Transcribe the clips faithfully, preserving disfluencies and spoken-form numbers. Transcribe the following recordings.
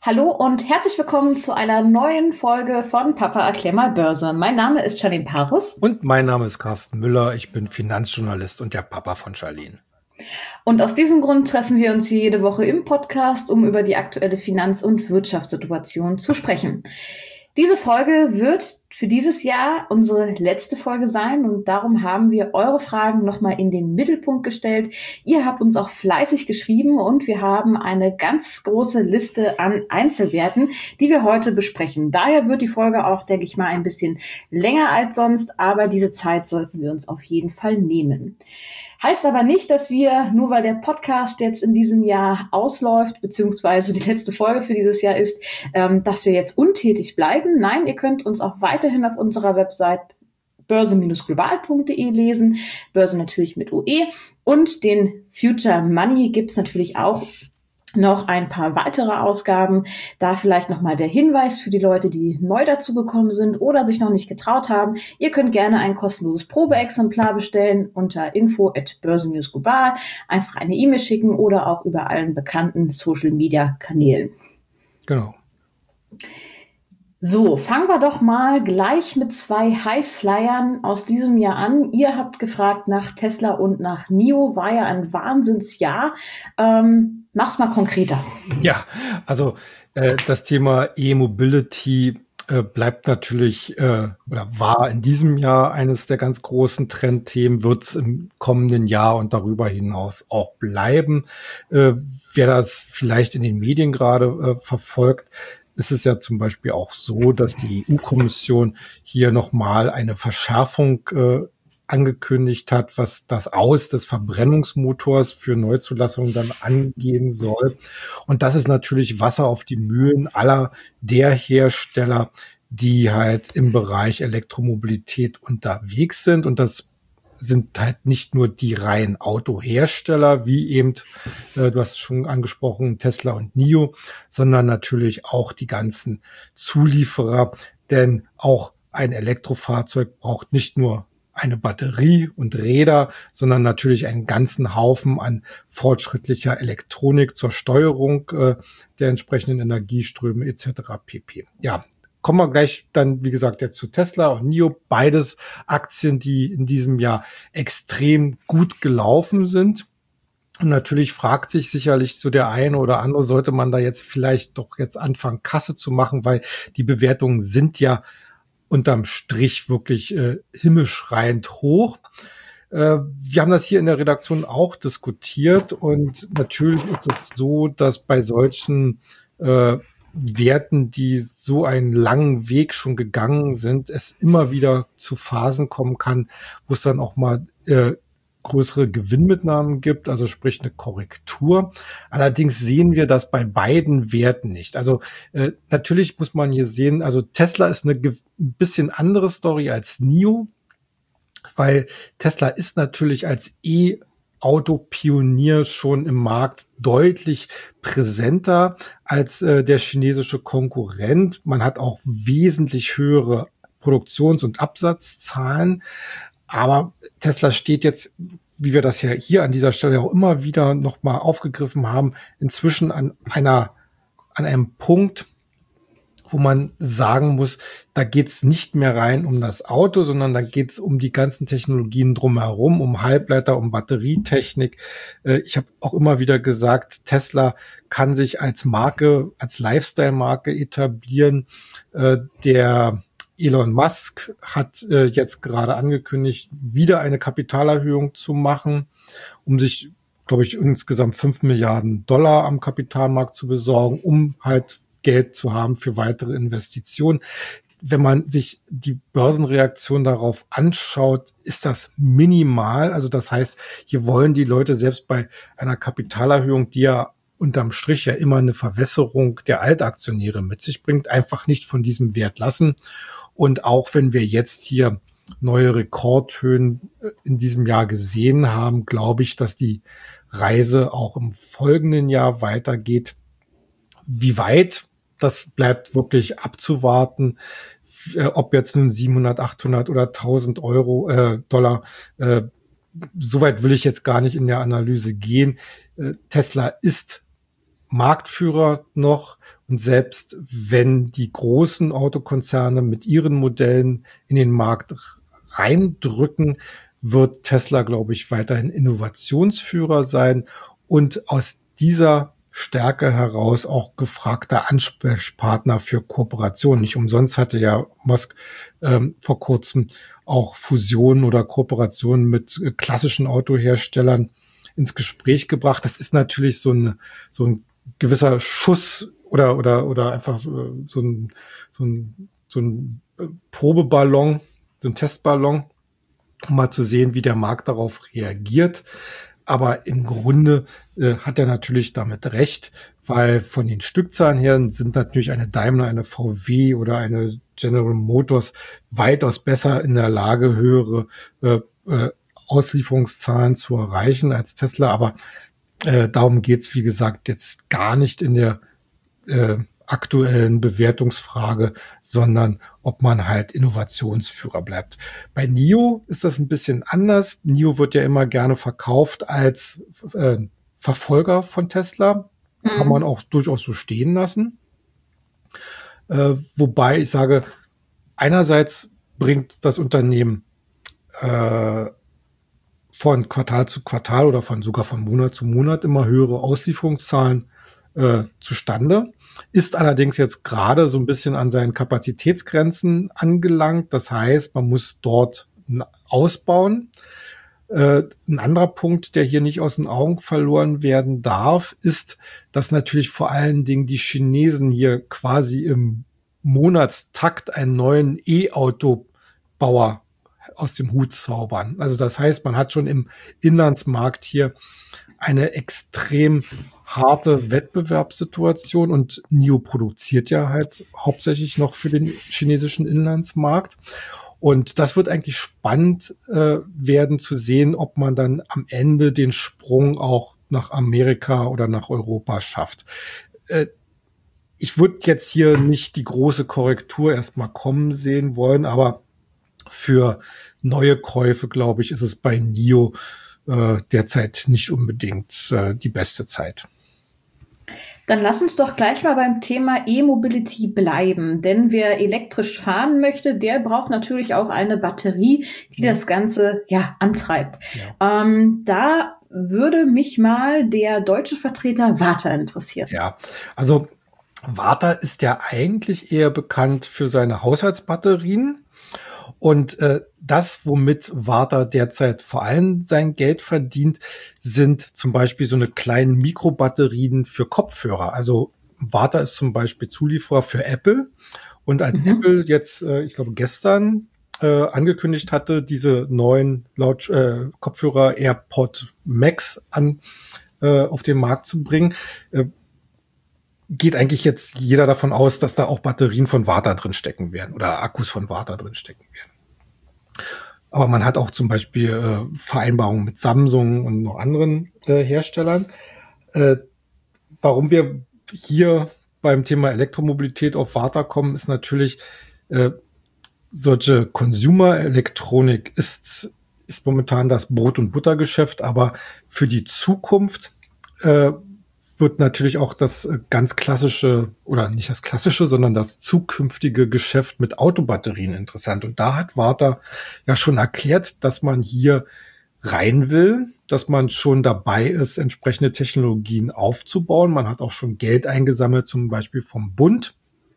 Hallo und herzlich willkommen zu einer neuen Folge von Papa erklär mal Börse. Mein Name ist Charlene Parus. Und mein Name ist Carsten Müller. Ich bin Finanzjournalist und der Papa von Charlene. Und aus diesem Grund treffen wir uns hier jede Woche im Podcast, um über die aktuelle Finanz- und Wirtschaftssituation zu sprechen. Diese Folge wird für dieses Jahr unsere letzte Folge sein und darum haben wir eure Fragen nochmal in den Mittelpunkt gestellt. Ihr habt uns auch fleißig geschrieben und wir haben eine ganz große Liste an Einzelwerten, die wir heute besprechen. Daher wird die Folge auch, denke ich mal, ein bisschen länger als sonst, aber diese Zeit sollten wir uns auf jeden Fall nehmen. Heißt aber nicht, dass wir, nur weil der Podcast jetzt in diesem Jahr ausläuft, beziehungsweise die letzte Folge für dieses Jahr ist, ähm, dass wir jetzt untätig bleiben. Nein, ihr könnt uns auch weiterhin auf unserer Website börse global punkt de lesen. Börse natürlich mit U E. Und den Future Money gibt's natürlich auch noch ein paar weitere Ausgaben. Da vielleicht nochmal der Hinweis für die Leute, die neu dazu gekommen sind oder sich noch nicht getraut haben. Ihr könnt gerne ein kostenloses Probeexemplar bestellen unter info at börse global. Einfach eine E-Mail schicken oder auch über allen bekannten Social-Media-Kanälen. Genau. So, fangen wir doch mal gleich mit zwei Highflyern aus diesem Jahr an. Ihr habt gefragt nach Tesla und nach N I O. War ja ein Wahnsinnsjahr. Ähm, mach's mal konkreter. Ja, also äh, das Thema E-Mobility äh, bleibt natürlich äh, oder war in diesem Jahr eines der ganz großen Trendthemen, wird es im kommenden Jahr und darüber hinaus auch bleiben. Äh, wer das vielleicht in den Medien gerade äh, verfolgt, ist es ja zum Beispiel auch so, dass die E U-Kommission hier nochmal eine Verschärfung äh, angekündigt hat, was das Aus des Verbrennungsmotors für Neuzulassungen dann angehen soll. Und das ist natürlich Wasser auf die Mühlen aller der Hersteller, die halt im Bereich Elektromobilität unterwegs sind. Und das sind halt nicht nur die reinen Autohersteller, wie eben, äh, du hast es schon angesprochen, Tesla und N I O, sondern natürlich auch die ganzen Zulieferer, denn auch ein Elektrofahrzeug braucht nicht nur eine Batterie und Räder, sondern natürlich einen ganzen Haufen an fortschrittlicher Elektronik zur Steuerung äh, der entsprechenden Energieströme et cetera pp. Ja, kommen wir gleich dann, wie gesagt, jetzt zu Tesla und N I O. Beides Aktien, die in diesem Jahr extrem gut gelaufen sind. Und natürlich fragt sich sicherlich so der eine oder andere, sollte man da jetzt vielleicht doch jetzt anfangen, Kasse zu machen, weil die Bewertungen sind ja unterm Strich wirklich äh, himmelschreiend hoch. Äh, wir haben das hier in der Redaktion auch diskutiert und natürlich ist es so, dass bei solchen äh, Werten, die so einen langen Weg schon gegangen sind, es immer wieder zu Phasen kommen kann, wo es dann auch mal äh, größere Gewinnmitnahmen gibt, also sprich eine Korrektur. Allerdings sehen wir das bei beiden Werten nicht. Also äh, natürlich muss man hier sehen, also Tesla ist eine ein bisschen andere Story als N I O, weil Tesla ist natürlich als E Autopionier schon im Markt deutlich präsenter als äh, der chinesische Konkurrent. Man hat auch wesentlich höhere Produktions- und Absatzzahlen. Aber Tesla steht jetzt, wie wir das ja hier an dieser Stelle auch immer wieder nochmal aufgegriffen haben, inzwischen an einer, an einem Punkt, wo man sagen muss, da geht's nicht mehr rein um das Auto, sondern da geht's um die ganzen Technologien drumherum, um Halbleiter, um Batterietechnik. Ich habe auch immer wieder gesagt, Tesla kann sich als Marke, als Lifestyle-Marke etablieren. Der Elon Musk hat jetzt gerade angekündigt, wieder eine Kapitalerhöhung zu machen, um sich, glaube ich, insgesamt fünf Milliarden Dollar am Kapitalmarkt zu besorgen, um halt Geld zu haben für weitere Investitionen. Wenn man sich die Börsenreaktion darauf anschaut, ist das minimal. Also das heißt, hier wollen die Leute selbst bei einer Kapitalerhöhung, die ja unterm Strich ja immer eine Verwässerung der Altaktionäre mit sich bringt, einfach nicht von diesem Wert lassen. Und auch wenn wir jetzt hier neue Rekordhöhen in diesem Jahr gesehen haben, glaube ich, dass die Reise auch im folgenden Jahr weitergeht. Wie weit? Das bleibt wirklich abzuwarten, äh, ob jetzt nun siebenhundert, achthundert oder tausend Euro, äh, Dollar, äh, soweit will ich jetzt gar nicht in der Analyse gehen. Äh, Tesla ist Marktführer noch. Und selbst wenn die großen Autokonzerne mit ihren Modellen in den Markt reindrücken, wird Tesla, glaube ich, weiterhin Innovationsführer sein und aus dieser Stärke heraus auch gefragter Ansprechpartner für Kooperationen. Nicht umsonst hatte ja Musk ähm, vor kurzem auch Fusionen oder Kooperationen mit äh, klassischen Autoherstellern ins Gespräch gebracht. Das ist natürlich so ein, so ein gewisser Schuss oder, oder, oder einfach so, so ein, so ein, so ein Probeballon, so ein Testballon, um mal zu sehen, wie der Markt darauf reagiert. Aber im Grunde äh, hat er natürlich damit recht, weil von den Stückzahlen her sind natürlich eine Daimler, eine V W oder eine General Motors weitaus besser in der Lage, höhere äh, äh, Auslieferungszahlen zu erreichen als Tesla. Aber äh, darum geht's, wie gesagt, jetzt gar nicht in der äh, aktuellen Bewertungsfrage, sondern ob man halt Innovationsführer bleibt. Bei N I O ist das ein bisschen anders. N I O wird ja immer gerne verkauft als äh, Verfolger von Tesla. Mhm. Kann man auch durchaus so stehen lassen. Äh, wobei ich sage, einerseits bringt das Unternehmen äh, von Quartal zu Quartal oder von sogar von Monat zu Monat immer höhere Auslieferungszahlen äh, zustande. Ist allerdings jetzt gerade so ein bisschen an seinen Kapazitätsgrenzen angelangt. Das heißt, man muss dort ausbauen. Äh, ein anderer Punkt, der hier nicht aus den Augen verloren werden darf, ist, dass natürlich vor allen Dingen die Chinesen hier quasi im Monatstakt einen neuen E-Auto-Bauer aus dem Hut zaubern. Also das heißt, man hat schon im Inlandsmarkt hier eine extrem harte Wettbewerbssituation und N I O produziert ja halt hauptsächlich noch für den chinesischen Inlandsmarkt. Und das wird eigentlich spannend äh, werden zu sehen, ob man dann am Ende den Sprung auch nach Amerika oder nach Europa schafft. Äh, ich würde jetzt hier nicht die große Korrektur erstmal kommen sehen wollen, aber für neue Käufe, glaube ich, ist es bei N I O äh, derzeit nicht unbedingt äh, die beste Zeit. Dann lass uns doch gleich mal beim Thema E-Mobility bleiben. Denn wer elektrisch fahren möchte, der braucht natürlich auch eine Batterie, die das Ganze ja antreibt. Ja. Ähm, da würde mich mal der deutsche Vertreter Varta interessieren. Ja, also Varta ist ja eigentlich eher bekannt für seine Haushaltsbatterien. Und äh, das, womit Varta derzeit vor allem sein Geld verdient, sind zum Beispiel so eine kleinen Mikrobatterien für Kopfhörer. Also Varta ist zum Beispiel Zulieferer für Apple. Und als mhm. Apple jetzt, äh, ich glaube gestern, äh, angekündigt hatte, diese neuen Laut äh, Kopfhörer AirPod Max an äh, auf den Markt zu bringen, äh, geht eigentlich jetzt jeder davon aus, dass da auch Batterien von Varta drin stecken werden oder Akkus von Varta drin stecken werden. Aber man hat auch zum Beispiel äh, Vereinbarungen mit Samsung und noch anderen äh, Herstellern. Äh, warum wir hier beim Thema Elektromobilität auf Varta kommen, ist natürlich, äh, solche Consumer-Elektronik ist, ist momentan das Brot- und Buttergeschäft, aber für die Zukunft äh, wird natürlich auch das ganz klassische, oder nicht das klassische, sondern das zukünftige Geschäft mit Autobatterien interessant. Und da hat Varta ja schon erklärt, dass man hier rein will, dass man schon dabei ist, entsprechende Technologien aufzubauen. Man hat auch schon Geld eingesammelt, zum Beispiel vom Bund,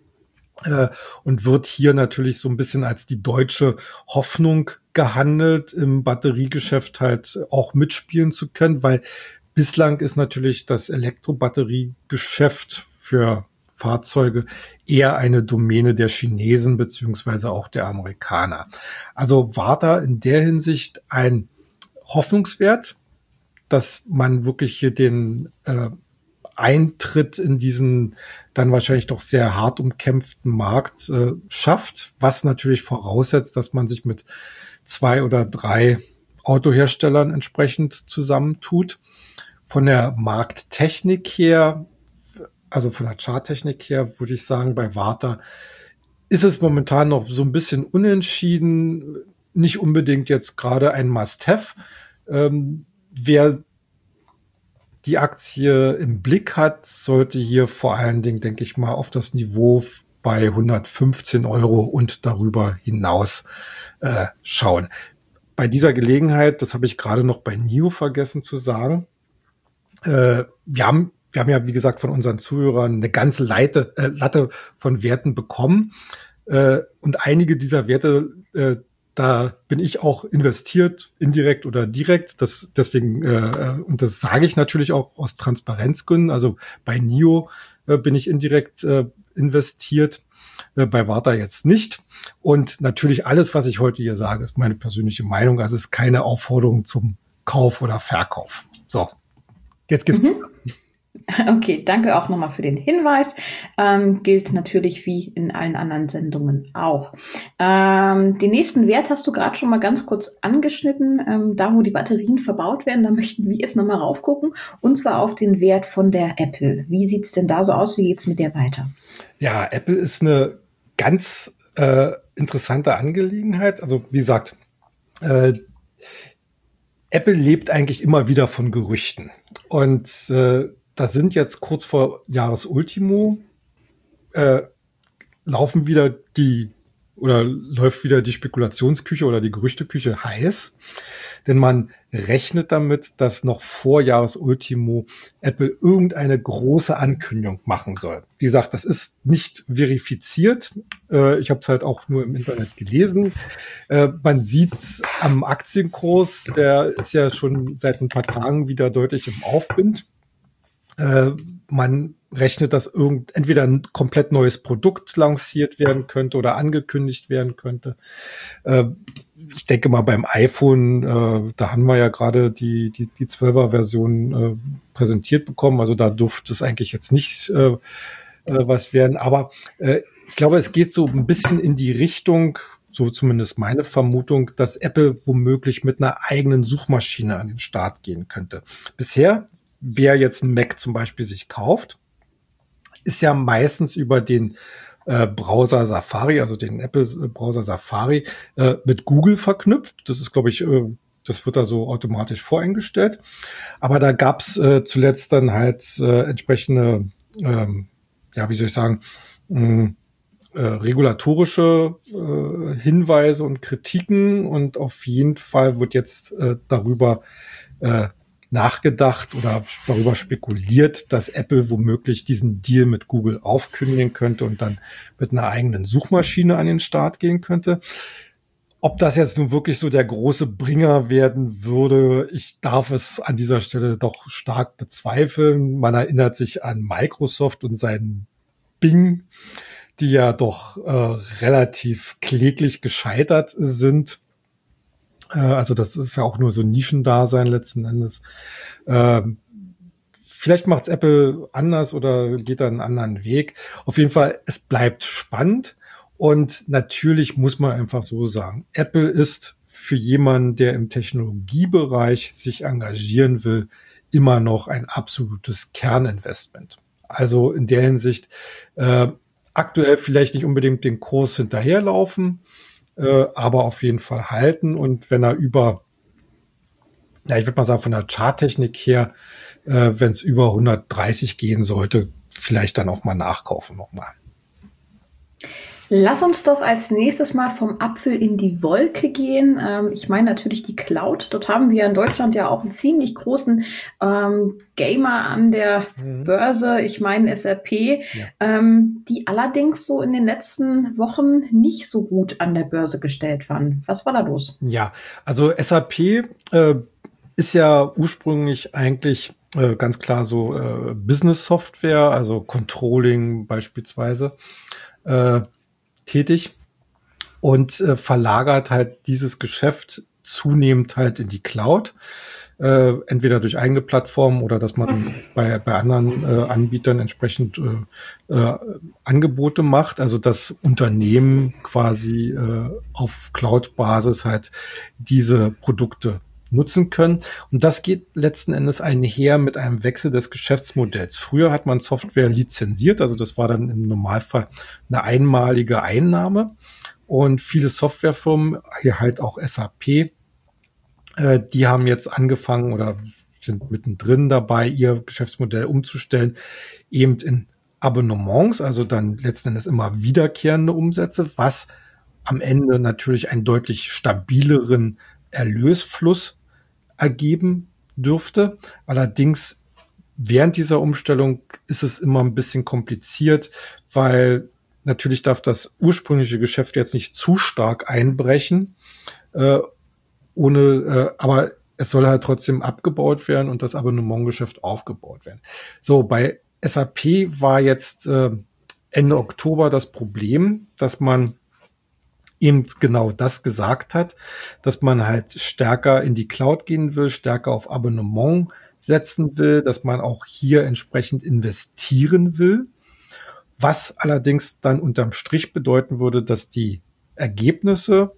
äh, und wird hier natürlich so ein bisschen als die deutsche Hoffnung gehandelt, im Batteriegeschäft halt auch mitspielen zu können, weil bislang ist natürlich das Elektrobatteriegeschäft für Fahrzeuge eher eine Domäne der Chinesen beziehungsweise auch der Amerikaner. Also Varta in der Hinsicht ein Hoffnungswert, dass man wirklich hier den äh, Eintritt in diesen dann wahrscheinlich doch sehr hart umkämpften Markt äh, schafft, was natürlich voraussetzt, dass man sich mit zwei oder drei Autoherstellern entsprechend zusammentut. Von der Markttechnik her, also von der Charttechnik her, würde ich sagen, bei Varta ist es momentan noch so ein bisschen unentschieden, nicht unbedingt jetzt gerade ein Must-Have. Ähm, wer die Aktie im Blick hat, sollte hier vor allen Dingen, denke ich mal, auf das Niveau bei hundertfünfzehn Euro und darüber hinaus äh, schauen. Bei dieser Gelegenheit, das habe ich gerade noch bei N I O vergessen zu sagen, äh, wir haben wir haben ja, wie gesagt, von unseren Zuhörern eine ganze Leite, äh, Latte von Werten bekommen. Äh, und einige dieser Werte, äh, da bin ich auch investiert, indirekt oder direkt. Das, deswegen, äh, und das sage ich natürlich auch aus Transparenzgründen. Also bei N I O äh, bin ich indirekt äh, investiert, äh, bei Warta jetzt nicht. Und natürlich alles, was ich heute hier sage, ist meine persönliche Meinung. Also es ist keine Aufforderung zum Kauf oder Verkauf. So, jetzt geht's. Mhm. Okay, danke auch nochmal für den Hinweis. Ähm, gilt natürlich wie in allen anderen Sendungen auch. Ähm, den nächsten Wert hast du gerade schon mal ganz kurz angeschnitten. Ähm, da, wo die Batterien verbaut werden, da möchten wir jetzt nochmal raufgucken. Und zwar auf den Wert von der Apple. Wie sieht's denn da so aus? Wie geht's mit der weiter? Ja, Apple ist eine ganz äh, interessante Angelegenheit. Also wie gesagt, äh, Apple lebt eigentlich immer wieder von Gerüchten. Und äh, da sind jetzt kurz vor Jahresultimo, äh, laufen wieder die oder läuft wieder die Spekulationsküche oder die Gerüchteküche heiß. Denn man rechnet damit, dass noch vor Jahresultimo Apple irgendeine große Ankündigung machen soll. Wie gesagt, das ist nicht verifiziert. Äh, ich habe es halt auch nur im Internet gelesen. Äh, man sieht am Aktienkurs, der ist ja schon seit ein paar Tagen wieder deutlich im Aufwind. Äh, man rechnet, dass irgend, entweder ein komplett neues Produkt lanciert werden könnte oder angekündigt werden könnte. Äh, ich denke mal beim iPhone, äh, da haben wir ja gerade die, die, die zwölfer-Version äh, präsentiert bekommen. Also da dürfte es eigentlich jetzt nicht äh, äh, was werden. Aber äh, ich glaube, es geht so ein bisschen in die Richtung, so zumindest meine Vermutung, dass Apple womöglich mit einer eigenen Suchmaschine an den Start gehen könnte. Bisher, wer jetzt ein Mac zum Beispiel sich kauft, ist ja meistens über den äh, Browser Safari, also den Apple-Browser Safari, äh, mit Google verknüpft. Das ist, glaube ich, äh, das wird da so automatisch voreingestellt. Aber da gab's äh, zuletzt dann halt äh, entsprechende, ähm, ja, wie soll ich sagen, mh, äh, regulatorische äh, Hinweise und Kritiken. Und auf jeden Fall wird jetzt äh, darüber äh, nachgedacht oder darüber spekuliert, dass Apple womöglich diesen Deal mit Google aufkündigen könnte und dann mit einer eigenen Suchmaschine an den Start gehen könnte. Ob das jetzt nun wirklich so der große Bringer werden würde, ich darf es an dieser Stelle doch stark bezweifeln. Man erinnert sich an Microsoft und seinen Bing, die ja doch äh, relativ kläglich gescheitert sind. Also das ist ja auch nur so ein Nischendasein letzten Endes. Ähm, vielleicht macht's Apple anders oder geht da einen anderen Weg. Auf jeden Fall, es bleibt spannend. Und natürlich muss man einfach so sagen, Apple ist für jemanden, der im Technologiebereich sich engagieren will, immer noch ein absolutes Kerninvestment. Also in der Hinsicht äh, aktuell vielleicht nicht unbedingt den Kurs hinterherlaufen, Äh, aber auf jeden Fall halten. Und wenn er über, ja, ich würde mal sagen, von der Charttechnik her, äh, wenn es über hundertdreißig gehen sollte, vielleicht dann auch mal nachkaufen nochmal. Lass uns doch als nächstes mal vom Apfel in die Wolke gehen. Ähm, ich meine natürlich die Cloud. Dort haben wir in Deutschland ja auch einen ziemlich großen ähm, Gamer an der mhm. Börse. Ich meine S A P, ja. ähm, die allerdings so in den letzten Wochen nicht so gut an der Börse gestellt waren. Was war da los? Ja, also S A P äh, ist ja ursprünglich eigentlich äh, ganz klar so äh, Business-Software, also Controlling beispielsweise. Äh, tätig und äh, verlagert halt dieses Geschäft zunehmend halt in die Cloud, äh, entweder durch eigene Plattformen oder dass man bei, bei anderen äh, Anbietern entsprechend äh, äh, Angebote macht, also das Unternehmen quasi äh, auf Cloud-Basis halt diese Produkte nutzen können. Und das geht letzten Endes einher mit einem Wechsel des Geschäftsmodells. Früher hat man Software lizenziert, also das war dann im Normalfall eine einmalige Einnahme. Und viele Softwarefirmen, hier halt auch S A P, äh, die haben jetzt angefangen oder sind mittendrin dabei, ihr Geschäftsmodell umzustellen, eben in Abonnements, also dann letzten Endes immer wiederkehrende Umsätze, was am Ende natürlich einen deutlich stabileren Erlösfluss ergeben dürfte. Allerdings während dieser Umstellung ist es immer ein bisschen kompliziert, weil natürlich darf das ursprüngliche Geschäft jetzt nicht zu stark einbrechen, äh, ohne, äh, aber es soll halt trotzdem abgebaut werden und das Abonnementgeschäft aufgebaut werden. So, bei S A P war jetzt äh, Ende Oktober das Problem, dass man eben genau das gesagt hat, dass man halt stärker in die Cloud gehen will, stärker auf Abonnement setzen will, dass man auch hier entsprechend investieren will, was allerdings dann unterm Strich bedeuten würde, dass die Ergebnisse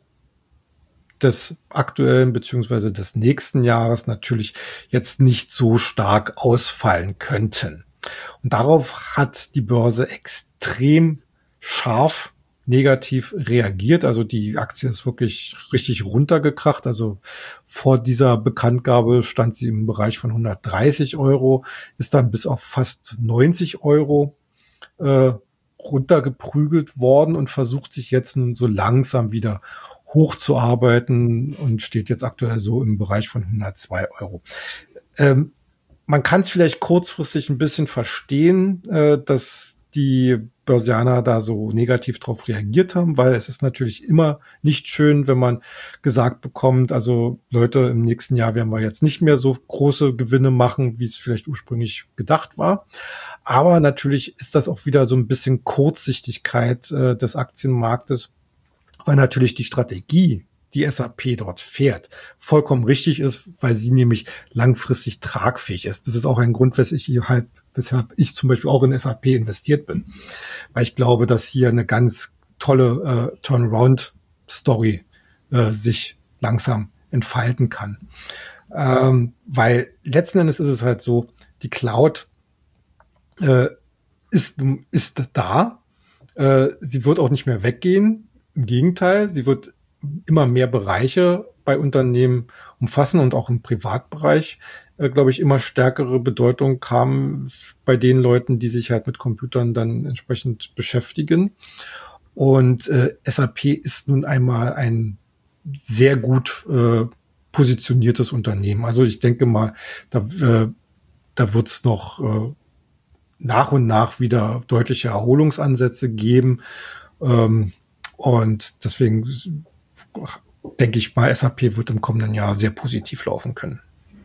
des aktuellen beziehungsweise des nächsten Jahres natürlich jetzt nicht so stark ausfallen könnten. Und darauf hat die Börse extrem scharf negativ reagiert. Also die Aktie ist wirklich richtig runtergekracht. Also vor dieser Bekanntgabe stand sie im Bereich von hundertdreißig Euro, ist dann bis auf fast neunzig Euro äh, runtergeprügelt worden und versucht sich jetzt nun so langsam wieder hochzuarbeiten und steht jetzt aktuell so im Bereich von hundertzwei Euro. Ähm, man kann es vielleicht kurzfristig ein bisschen verstehen, äh, dass die Börsianer da so negativ drauf reagiert haben, weil es ist natürlich immer nicht schön, wenn man gesagt bekommt, also Leute, im nächsten Jahr werden wir jetzt nicht mehr so große Gewinne machen, wie es vielleicht ursprünglich gedacht war. Aber natürlich ist das auch wieder so ein bisschen Kurzsichtigkeit äh, des Aktienmarktes, weil natürlich die Strategie, die S A P dort fährt, vollkommen richtig ist, weil sie nämlich langfristig tragfähig ist. Das ist auch ein Grund, weshalb ich, halt, weshalb ich zum Beispiel auch in S A P investiert bin. Weil ich glaube, dass hier eine ganz tolle äh, Turnaround-Story äh, sich langsam entfalten kann. Ähm, weil letzten Endes ist es halt so, die Cloud äh, ist, ist da. Äh, sie wird auch nicht mehr weggehen. Im Gegenteil, sie wird immer mehr Bereiche bei Unternehmen umfassen und auch im Privatbereich, äh, glaube ich, immer stärkere Bedeutung haben bei den Leuten, die sich halt mit Computern dann entsprechend beschäftigen. Und äh, S A P ist nun einmal ein sehr gut äh, positioniertes Unternehmen. Also ich denke mal, da, äh, da wird es noch äh, nach und nach wieder deutliche Erholungsansätze geben. Ähm, und deswegen denke ich mal, S A P wird im kommenden Jahr sehr positiv laufen können.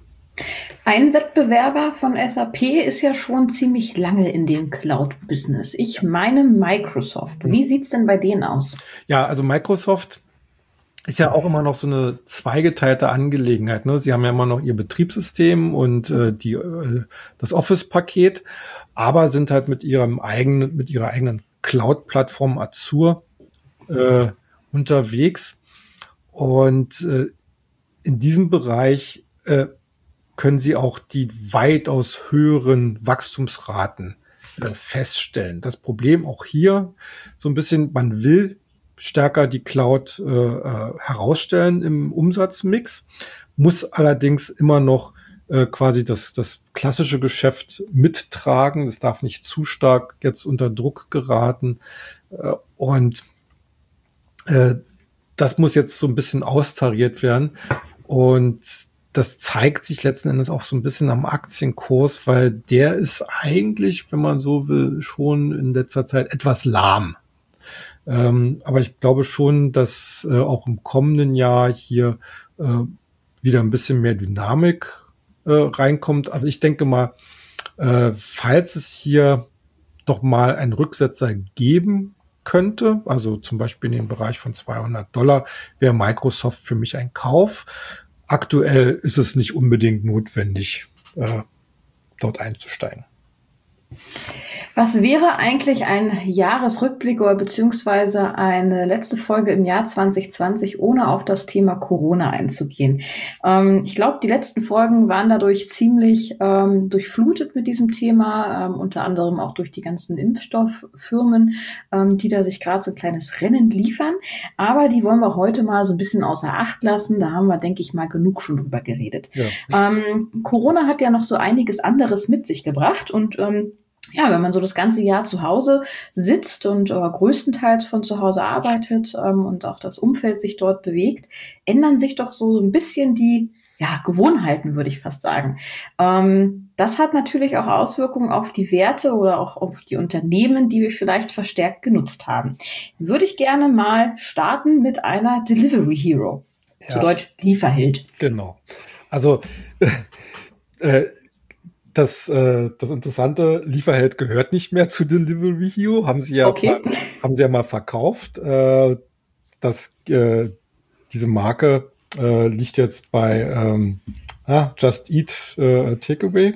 Ein Wettbewerber von S A P ist ja schon ziemlich lange in dem Cloud-Business. Ich meine Microsoft. Wie sieht's denn bei denen aus? Ja, also Microsoft ist ja auch immer noch so eine zweigeteilte Angelegenheit. Ne? Sie haben ja immer noch ihr Betriebssystem und äh, die, äh, das Office-Paket, aber sind halt mit ihrem eigenen, mit ihrer eigenen Cloud-Plattform Azure äh, unterwegs. Und äh, in diesem Bereich äh, können Sie auch die weitaus höheren Wachstumsraten äh, feststellen. Das Problem auch hier so ein bisschen, man will stärker die Cloud äh, äh, herausstellen im Umsatzmix, muss allerdings immer noch äh, quasi das, das klassische Geschäft mittragen. Das darf nicht zu stark jetzt unter Druck geraten. Äh, und äh, das muss jetzt so ein bisschen austariert werden. Und das zeigt sich letzten Endes auch so ein bisschen am Aktienkurs, weil der ist eigentlich, wenn man so will, schon in letzter Zeit etwas lahm. Ähm, aber ich glaube schon, dass äh, auch im kommenden Jahr hier äh, wieder ein bisschen mehr Dynamik äh, reinkommt. Also ich denke mal, äh, falls es hier doch mal einen Rücksetzer geben könnte, also zum Beispiel in dem Bereich von zweihundert Dollar, wäre Microsoft für mich ein Kauf. Aktuell ist es nicht unbedingt notwendig, äh, dort einzusteigen. Was wäre eigentlich ein Jahresrückblick oder beziehungsweise eine letzte Folge im Jahr zwanzig zwanzig, ohne auf das Thema Corona einzugehen? Ähm, ich glaube, die letzten Folgen waren dadurch ziemlich ähm, durchflutet mit diesem Thema, ähm, unter anderem auch durch die ganzen Impfstofffirmen, ähm, die da sich gerade so ein kleines Rennen liefern. Aber die wollen wir heute mal so ein bisschen außer Acht lassen. Da haben wir, denke ich mal, genug schon drüber geredet. Ja. Ähm, Corona hat ja noch so einiges anderes mit sich gebracht und ähm, ja, wenn man so das ganze Jahr zu Hause sitzt und äh, größtenteils von zu Hause arbeitet ähm, und auch das Umfeld sich dort bewegt, ändern sich doch so ein bisschen die ja, Gewohnheiten, würde ich fast sagen. Ähm, das hat natürlich auch Auswirkungen auf die Werte oder auch auf die Unternehmen, die wir vielleicht verstärkt genutzt haben. Würde ich gerne mal starten mit einer Delivery Hero. Ja. Zu Deutsch Lieferheld. Genau. Also äh, Das, äh, das interessante, Lieferheld gehört nicht mehr zu Delivery Hero, haben sie ja, okay. mal, haben sie ja mal verkauft. Äh, das, äh, diese Marke äh, liegt jetzt bei ähm, ah, Just Eat äh, Takeaway.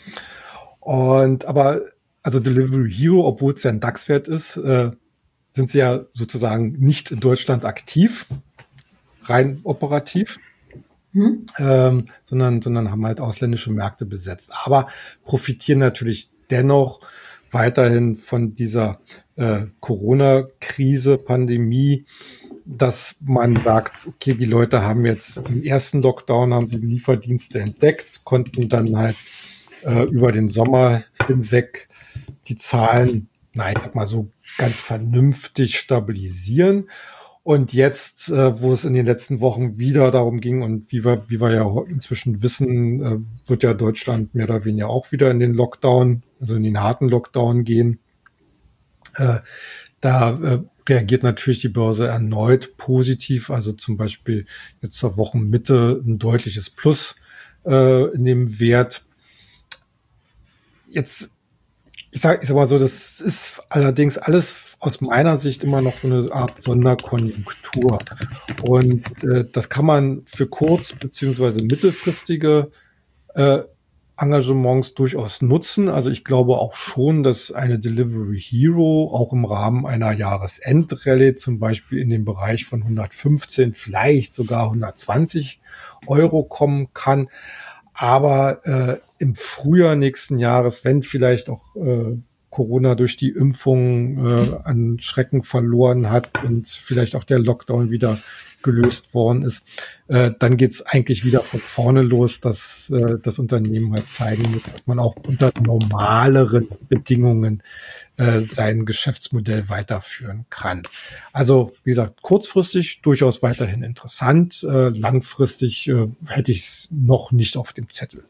Und aber also Delivery Hero, obwohl es ja ein DAX-Wert ist, äh, sind sie ja sozusagen nicht in Deutschland aktiv, rein operativ. Hm. Ähm, sondern, sondern haben halt ausländische Märkte besetzt. Aber profitieren natürlich dennoch weiterhin von dieser äh, Corona-Krise, Pandemie, dass man sagt, okay, die Leute haben jetzt im ersten Lockdown, haben sie die Lieferdienste entdeckt, konnten dann halt äh, über den Sommer hinweg die Zahlen, na, ich sag mal so ganz vernünftig stabilisieren. Und jetzt, äh, wo es in den letzten Wochen wieder darum ging und wie wir, wie wir ja inzwischen wissen, äh, wird ja Deutschland mehr oder weniger auch wieder in den Lockdown, also in den harten Lockdown gehen. Äh, da äh, reagiert natürlich die Börse erneut positiv, also zum Beispiel jetzt zur Wochenmitte ein deutliches Plus äh, in dem Wert. Jetzt Ich sag, ich sag mal so, das ist allerdings alles aus meiner Sicht immer noch so eine Art Sonderkonjunktur. Und äh, das kann man für kurz- beziehungsweise mittelfristige äh, Engagements durchaus nutzen. Also ich glaube auch schon, dass eine Delivery Hero auch im Rahmen einer Jahresendrallye zum Beispiel in den Bereich von hundertfünfzehn, vielleicht sogar hundertzwanzig Euro kommen kann. Aber äh, im Frühjahr nächsten Jahres, wenn vielleicht auch äh, Corona durch die Impfung äh, an Schrecken verloren hat und vielleicht auch der Lockdown wieder gelöst worden ist, äh, dann geht's eigentlich wieder von vorne los, dass äh, das Unternehmen halt zeigen muss, dass man auch unter normaleren Bedingungen äh, sein Geschäftsmodell weiterführen kann. Also wie gesagt, kurzfristig durchaus weiterhin interessant, äh, langfristig äh, hätte ich es noch nicht auf dem Zettel.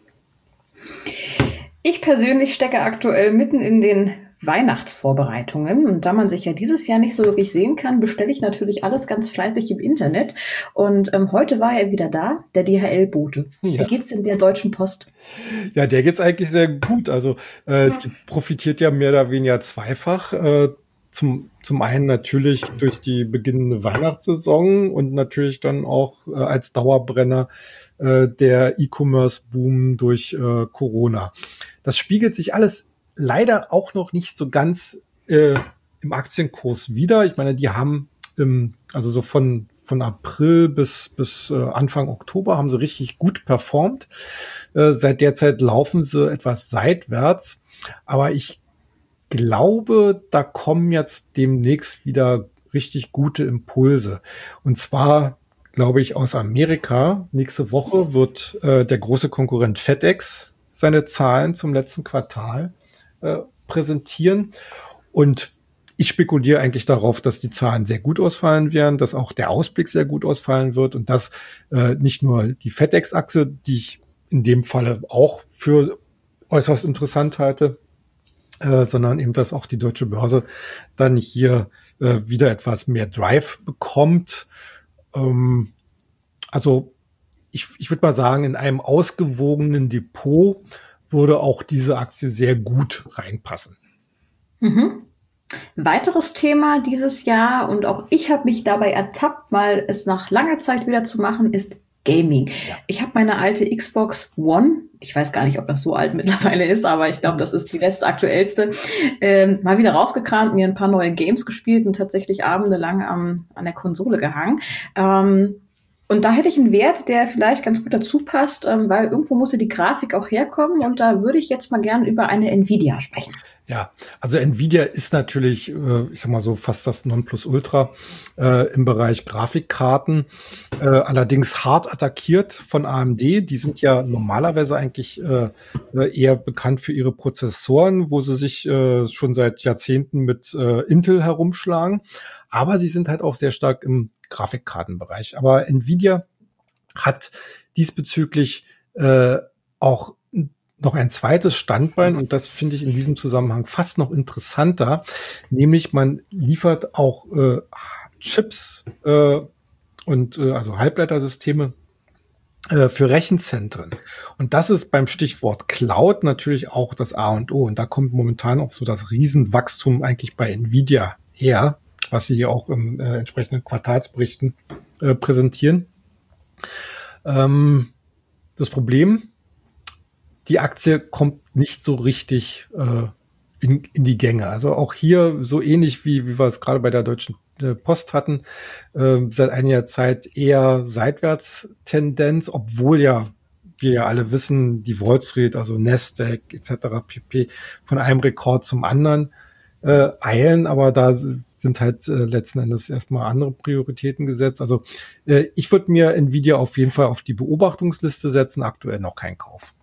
Ich persönlich stecke aktuell mitten in den Weihnachtsvorbereitungen. Und da man sich ja dieses Jahr nicht so wirklich sehen kann, bestelle ich natürlich alles ganz fleißig im Internet. Und ähm, heute war er wieder da, der D H L-Bote. Ja. Wie geht's denn der Deutschen Post? Ja, der geht's eigentlich sehr gut. Also äh, ja. die profitiert ja mehr oder weniger zweifach. Äh, zum, zum einen natürlich durch die beginnende Weihnachtssaison und natürlich dann auch äh, als Dauerbrenner äh, der E-Commerce-Boom durch äh, Corona. Das spiegelt sich alles leider auch noch nicht so ganz äh, im Aktienkurs wieder. Ich meine, die haben ähm, also so von von April bis bis äh, Anfang Oktober haben sie richtig gut performt. Äh, seit der Zeit laufen sie etwas seitwärts, aber ich glaube, da kommen jetzt demnächst wieder richtig gute Impulse. Und zwar glaube ich aus Amerika. Nächste Woche wird äh, der große Konkurrent FedEx seine Zahlen zum letzten Quartal äh, präsentieren. Und ich spekuliere eigentlich darauf, dass die Zahlen sehr gut ausfallen werden, dass auch der Ausblick sehr gut ausfallen wird und dass äh, nicht nur die FedEx-Achse, die ich in dem Falle auch für äußerst interessant halte, äh, sondern eben, dass auch die deutsche Börse dann hier äh, wieder etwas mehr Drive bekommt. Ähm, also ich, ich würde mal sagen, in einem ausgewogenen Depot würde auch diese Aktie sehr gut reinpassen. Mhm. Weiteres Thema dieses Jahr, und auch ich habe mich dabei ertappt, mal es nach langer Zeit wieder zu machen, ist Gaming. Ja. Ich habe meine alte Xbox One, ich weiß gar nicht, ob das so alt mittlerweile ist, aber ich glaube, das ist die letzte aktuellste, ähm, mal wieder rausgekramt, mir ein paar neue Games gespielt und tatsächlich abendelang am, an der Konsole gehangen. Ähm, Und da hätte ich einen Wert, der vielleicht ganz gut dazu passt, ähm, weil irgendwo muss ja die Grafik auch herkommen. Und da würde ich jetzt mal gern über eine Nvidia sprechen. Ja, also Nvidia ist natürlich, äh, ich sag mal so, fast das Nonplusultra äh, im Bereich Grafikkarten. Äh, allerdings hart attackiert von A M D. Die sind ja normalerweise eigentlich äh, eher bekannt für ihre Prozessoren, wo sie sich äh, schon seit Jahrzehnten mit äh, Intel herumschlagen. Aber sie sind halt auch sehr stark im Grafikkartenbereich. Aber Nvidia hat diesbezüglich äh, auch noch ein zweites Standbein, und das finde ich in diesem Zusammenhang fast noch interessanter, nämlich man liefert auch äh, Chips äh, und äh, also Halbleitersysteme äh, für Rechenzentren. Und das ist beim Stichwort Cloud natürlich auch das A und O. Und da kommt momentan auch so das Riesenwachstum eigentlich bei Nvidia her, was sie auch im äh, entsprechenden Quartalsberichten äh, präsentieren. Ähm, das Problem, die Aktie kommt nicht so richtig äh, in, in die Gänge. Also auch hier so ähnlich wie, wie wir es gerade bei der Deutschen äh, Post hatten, äh, seit einiger Zeit eher Seitwärtstendenz, obwohl ja wir ja alle wissen, die Wall Street, also Nasdaq et cetera pp. Von einem Rekord zum anderen äh, eilen, aber da sind halt äh, letzten Endes erstmal andere Prioritäten gesetzt. Also äh, ich würde mir Nvidia auf jeden Fall auf die Beobachtungsliste setzen, aktuell noch kein Kauf.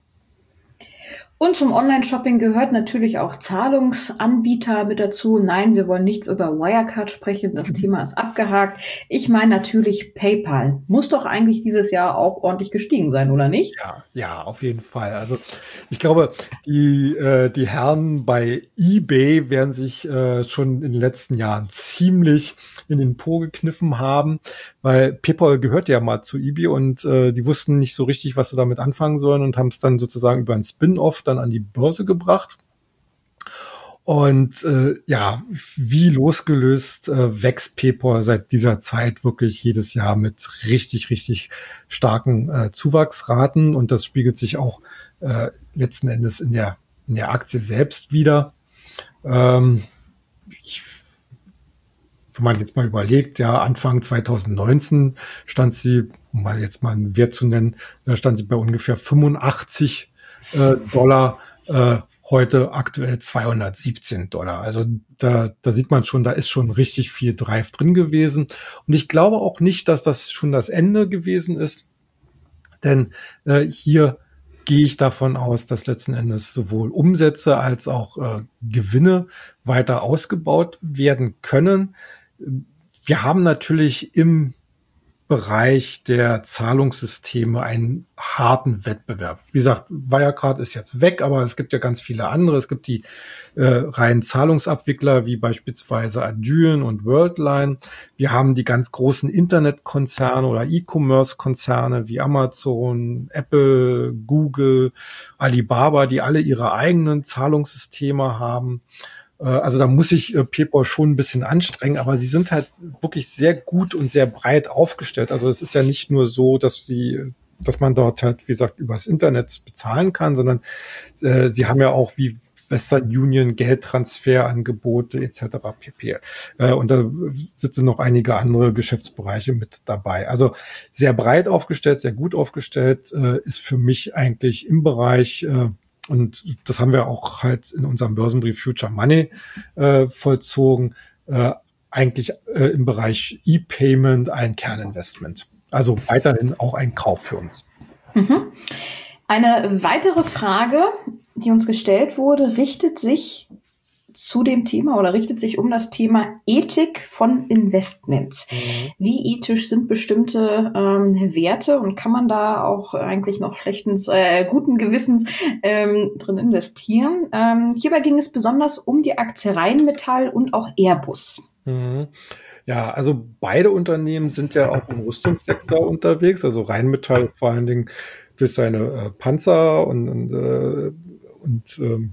Und zum Online-Shopping gehört natürlich auch Zahlungsanbieter mit dazu. Nein, wir wollen nicht über Wirecard sprechen. Das Thema ist abgehakt. Ich meine natürlich PayPal. Muss doch eigentlich dieses Jahr auch ordentlich gestiegen sein, oder nicht? Ja, ja, auf jeden Fall. Also ich glaube, die, äh, die Herren bei eBay werden sich äh, schon in den letzten Jahren ziemlich in den Po gekniffen haben, weil PayPal gehört ja mal zu eBay und äh, die wussten nicht so richtig, was sie damit anfangen sollen und haben es dann sozusagen über ein Spin-off dann an die Börse gebracht. Und äh, ja, wie losgelöst äh, wächst PayPal seit dieser Zeit wirklich jedes Jahr mit richtig, richtig starken äh, Zuwachsraten. Und das spiegelt sich auch äh, letzten Endes in der, in der Aktie selbst wieder. Ähm, ich, wenn man jetzt mal überlegt, ja, Anfang zwanzig neunzehn stand sie, um mal jetzt mal einen Wert zu nennen, da stand sie bei ungefähr fünfundachtzig äh, Dollar. Äh, Heute aktuell zweihundertsiebzehn Dollar. Also da, da sieht man schon, da ist schon richtig viel Drive drin gewesen. Und ich glaube auch nicht, dass das schon das Ende gewesen ist. Denn äh, hier gehe ich davon aus, dass letzten Endes sowohl Umsätze als auch äh, Gewinne weiter ausgebaut werden können. Wir haben natürlich im Bereich der Zahlungssysteme einen harten Wettbewerb. Wie gesagt, Wirecard ist jetzt weg, aber es gibt ja ganz viele andere. Es gibt die äh, reinen Zahlungsabwickler wie beispielsweise Adyen und Worldline. Wir haben die ganz großen Internetkonzerne oder E-Commerce-Konzerne wie Amazon, Apple, Google, Alibaba, die alle ihre eigenen Zahlungssysteme haben. Also da muss sich PayPal schon ein bisschen anstrengen, aber sie sind halt wirklich sehr gut und sehr breit aufgestellt. Also es ist ja nicht nur so, dass sie, dass man dort halt, wie gesagt, übers Internet bezahlen kann, sondern äh, sie haben ja auch wie Western Union Geldtransferangebote et cetera pp. Äh, und da sitzen noch einige andere Geschäftsbereiche mit dabei. Also sehr breit aufgestellt, sehr gut aufgestellt, äh, ist für mich eigentlich im Bereich äh, und das haben wir auch halt in unserem Börsenbrief Future Money äh, vollzogen, äh, eigentlich äh, im Bereich E-Payment ein Kerninvestment. Also weiterhin auch ein Kauf für uns. Mhm. Eine weitere Frage, die uns gestellt wurde, richtet sich zu dem Thema oder richtet sich um das Thema Ethik von Investments. Mhm. Wie ethisch sind bestimmte ähm, Werte und kann man da auch eigentlich noch schlechten, äh, guten Gewissens ähm, drin investieren? Ähm, hierbei ging es besonders um die Aktie Rheinmetall und auch Airbus. Mhm. Ja, also beide Unternehmen sind ja auch im Rüstungssektor unterwegs. Also Rheinmetall ist vor allen Dingen durch seine äh, Panzer und, und, äh, und ähm,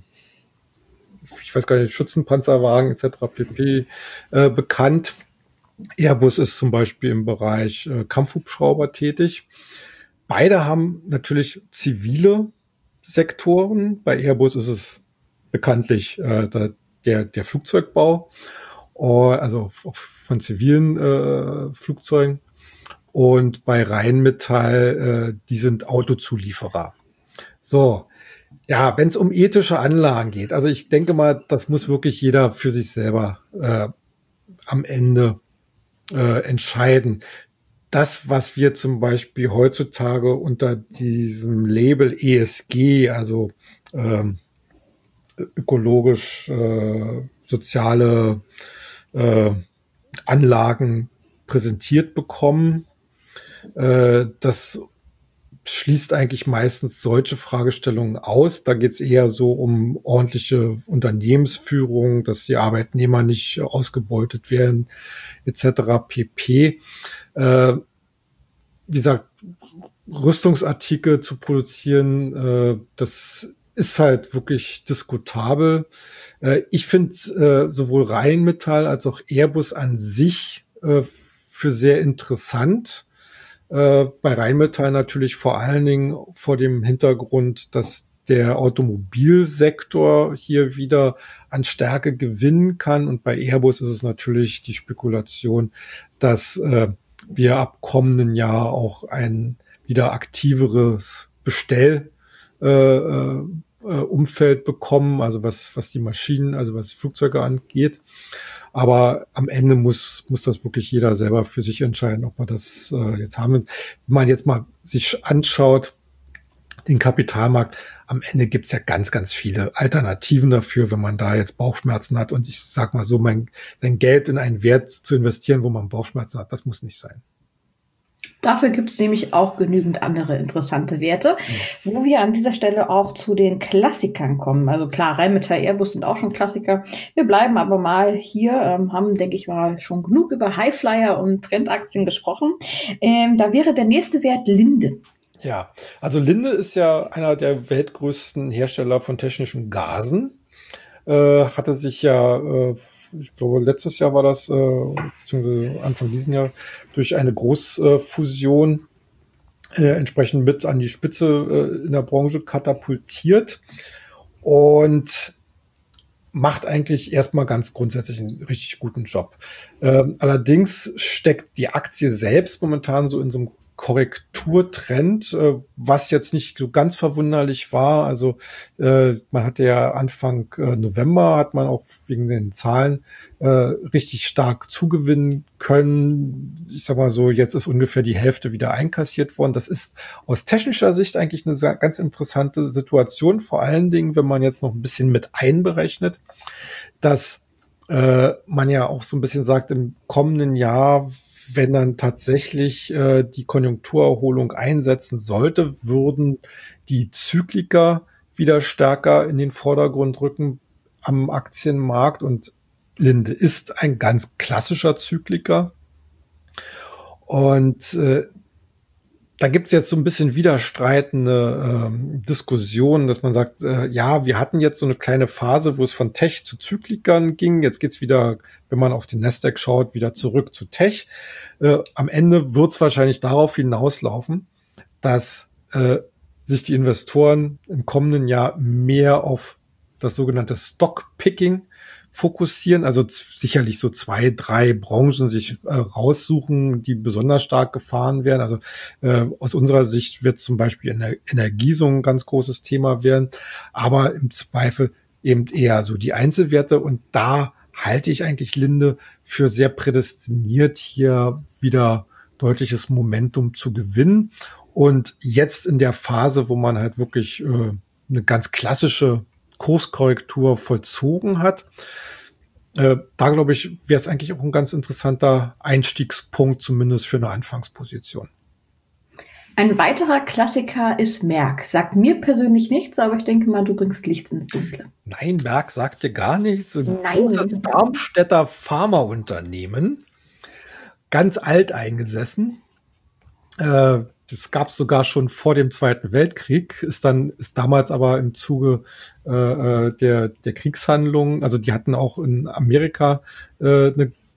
ich weiß gar nicht, Schützenpanzerwagen et cetera pp. Äh, bekannt. Airbus ist zum Beispiel im Bereich äh, Kampfhubschrauber tätig. beide haben natürlich zivile Sektoren. Bei Airbus ist es bekanntlich äh, der, der Flugzeugbau, also von zivilen äh, Flugzeugen. Und bei Rheinmetall, äh, die sind Autozulieferer. So, ja, wenn es um ethische Anlagen geht, also ich denke mal, das muss wirklich jeder für sich selber äh, am Ende äh, entscheiden. Das, was wir zum Beispiel heutzutage unter diesem Label E S G, also ähm, ökologisch, äh, soziale äh, Anlagen präsentiert bekommen, äh, das schließt eigentlich meistens solche Fragestellungen aus. Da geht es eher so um ordentliche Unternehmensführung, dass die Arbeitnehmer nicht ausgebeutet werden, et cetera pp. Äh, wie gesagt, Rüstungsartikel zu produzieren, äh, das ist halt wirklich diskutabel. Äh, ich finde äh, sowohl Rheinmetall als auch Airbus an sich äh, für sehr interessant. Äh, bei Rheinmetall natürlich vor allen Dingen vor dem Hintergrund, dass der Automobilsektor hier wieder an Stärke gewinnen kann. Und bei Airbus ist es natürlich die Spekulation, dass äh, wir ab kommenden Jahr auch ein wieder aktiveres Bestell äh, äh, Umfeld bekommen, also was, was die Maschinen, also was die Flugzeuge angeht. Aber am Ende muss, muss das wirklich jeder selber für sich entscheiden, ob man das äh, jetzt haben will. Wenn man jetzt mal sich anschaut, den Kapitalmarkt, am Ende gibt's ja ganz, ganz viele Alternativen dafür, wenn man da jetzt Bauchschmerzen hat. Und ich sag mal so, mein, sein Geld in einen Wert zu investieren, wo man Bauchschmerzen hat, das muss nicht sein. Dafür gibt es nämlich auch genügend andere interessante Werte, ja, wo wir an dieser Stelle auch zu den Klassikern kommen. Also klar, Rheinmetall, Airbus sind auch schon Klassiker. Wir bleiben aber mal hier, ähm, haben, denke ich mal, schon genug über Highflyer und Trendaktien gesprochen. Ähm, da wäre der nächste Wert Linde. Ja, also Linde ist ja einer der weltgrößten Hersteller von technischen Gasen. Äh, hatte sich ja, äh, ich glaube, letztes Jahr war das, äh, beziehungsweise Anfang diesen Jahr, durch eine Großfusion äh, entsprechend mit an die Spitze äh, in der Branche katapultiert und macht eigentlich erstmal ganz grundsätzlich einen richtig guten Job. Ähm, allerdings steckt die Aktie selbst momentan so in so einem Korrekturtrend, äh, was jetzt nicht so ganz verwunderlich war. Also äh, man hatte ja Anfang äh, November, hat man auch wegen den Zahlen äh, richtig stark zugewinnen können. Ich sag mal so, jetzt ist ungefähr die Hälfte wieder einkassiert worden. Das ist aus technischer Sicht eigentlich eine sehr, ganz interessante Situation, vor allen Dingen, wenn man jetzt noch ein bisschen mit einberechnet, dass äh, man ja auch so ein bisschen sagt, im kommenden Jahr, wenn dann tatsächlich äh, die Konjunkturerholung einsetzen sollte, würden die Zykliker wieder stärker in den Vordergrund rücken am Aktienmarkt. Und Linde ist ein ganz klassischer Zykliker. Und äh, da gibt's jetzt so ein bisschen widerstreitende ähm, Diskussionen, dass man sagt, äh, ja, wir hatten jetzt so eine kleine Phase, wo es von Tech zu Zyklikern ging. Jetzt geht's wieder, wenn man auf den Nasdaq schaut, wieder zurück zu Tech. Äh, am Ende wird's wahrscheinlich darauf hinauslaufen, dass äh, sich die Investoren im kommenden Jahr mehr auf das sogenannte Stockpicking fokussieren, also sicherlich so zwei, drei Branchen sich äh, raussuchen, die besonders stark gefahren werden. Also äh, aus unserer Sicht wird zum Beispiel Ener- Energie so ein ganz großes Thema werden, aber im Zweifel eben eher so die Einzelwerte. Und da halte ich eigentlich Linde für sehr prädestiniert, hier wieder deutliches Momentum zu gewinnen. Und jetzt in der Phase, wo man halt wirklich äh, eine ganz klassische Kurskorrektur vollzogen hat. Äh, da, glaube ich, wäre es eigentlich auch ein ganz interessanter Einstiegspunkt, zumindest für eine Anfangsposition. Ein weiterer Klassiker ist Merck. Sagt mir persönlich nichts, aber ich denke mal, du bringst Licht ins Dunkle. Nein, Merck sagt dir gar nichts. Ein großes Darmstädter Pharmaunternehmen. Ganz alt eingesessen. Äh, Das gab es sogar schon vor dem Zweiten Weltkrieg, ist dann ist damals aber im Zuge äh, der der Kriegshandlungen, also die hatten auch in Amerika äh, eine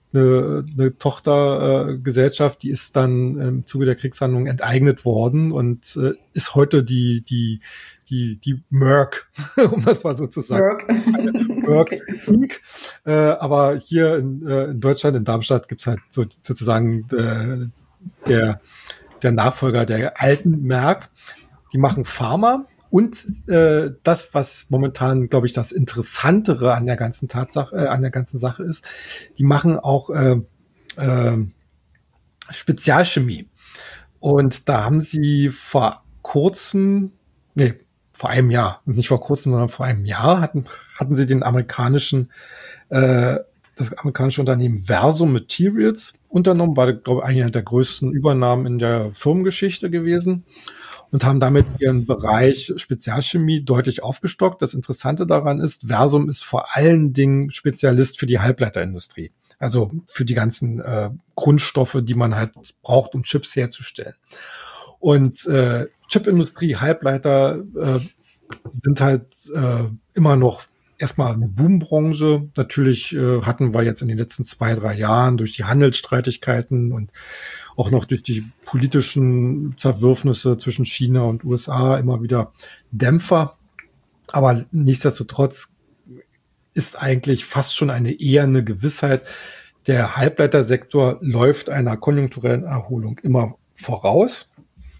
eine, eine Tochtergesellschaft, die ist dann im Zuge der Kriegshandlung enteignet worden und äh, ist heute die, die, die, die Merck, um das mal so zu sagen. Merck. Okay. Inc. Äh, aber hier in, äh, in Deutschland, in Darmstadt, gibt's halt so, sozusagen äh, der, der Nachfolger der alten Merck. Die machen Pharma. Und äh, das, was momentan, glaube ich, das Interessantere an der ganzen Tatsache, äh, an der ganzen Sache ist, die machen auch äh, äh, Spezialchemie. Und da haben sie vor kurzem, nee, vor einem Jahr, nicht vor kurzem, sondern vor einem Jahr hatten hatten sie den amerikanischen, äh, das amerikanische Unternehmen Versum Materials unternommen, war, glaube ich, eine der größten Übernahmen in der Firmengeschichte gewesen. Und haben damit ihren Bereich Spezialchemie deutlich aufgestockt. Das Interessante daran ist, Versum ist vor allen Dingen Spezialist für die Halbleiterindustrie. Also für die ganzen äh, Grundstoffe, die man halt braucht, um Chips herzustellen. Und äh, Chipindustrie, Halbleiter äh, sind halt äh, immer noch erstmal eine Boombranche. Natürlich äh, hatten wir jetzt in den letzten zwei, drei Jahren durch die Handelsstreitigkeiten und auch noch durch die politischen Zerwürfnisse zwischen China und U S A immer wieder Dämpfer. Aber nichtsdestotrotz ist eigentlich fast schon eine eher eine Gewissheit. Der Halbleitersektor läuft einer konjunkturellen Erholung immer voraus.